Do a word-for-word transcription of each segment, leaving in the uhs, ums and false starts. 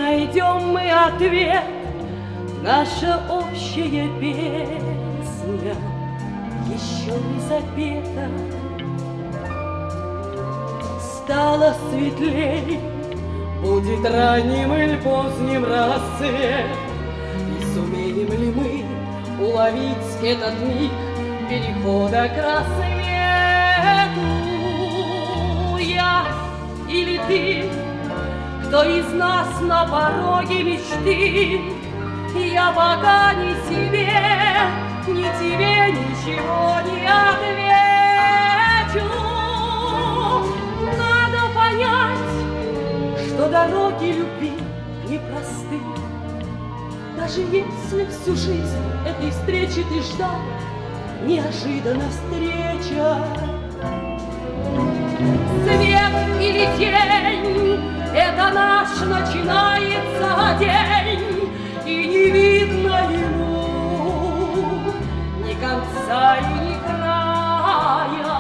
найдем мы ответ. Наша общая песня еще не запета. Стало светлей, будет ранним или поздним рассвет. И сумеем ли мы уловить этот миг перехода к рассвету? Я или ты, кто из нас на пороге мечты? Я пока ни себе, ни тебе ничего не отвечу. Надо понять, что дороги любви непросты. Даже если всю жизнь этой встречи ты ждал, неожиданно встреча. Свет или тень, это наш начинается день, и не видно ему ни конца и ни края.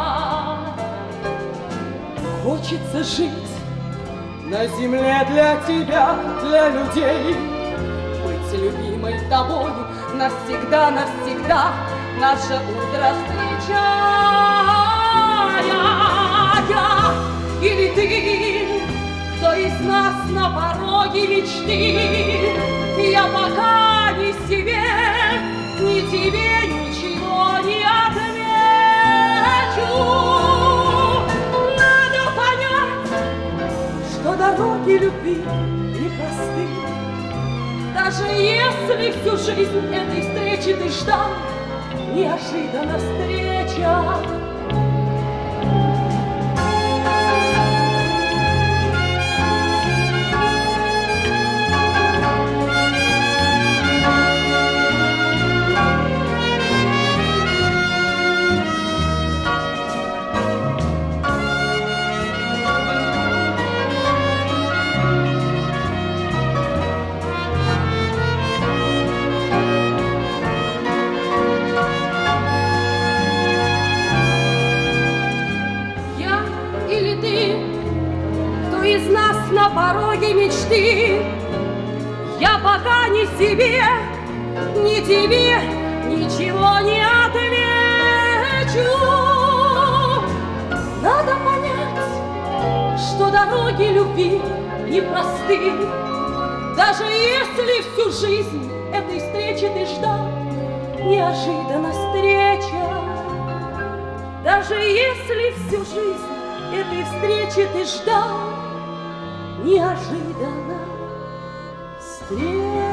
Хочется жить на земле для тебя, для людей, быть любимой тобой навсегда, навсегда, наше утро встречая. Я или ты, кто из нас на пороге мечты? Я пока ни себе, ни тебе ничего не отвечу. Надо понять, что дороги любви непросты. Даже если всю жизнь этой встречи ты ждал, неожиданно встреча. Из нас на пороге мечты. Я пока ни себе, ни тебе ничего не отвечу. Надо понять, что дороги любви непросты. Даже если всю жизнь этой встречи ты ждал, неожиданно встреча. Даже если всю жизнь этой встречи ты ждал, неожиданно встреча.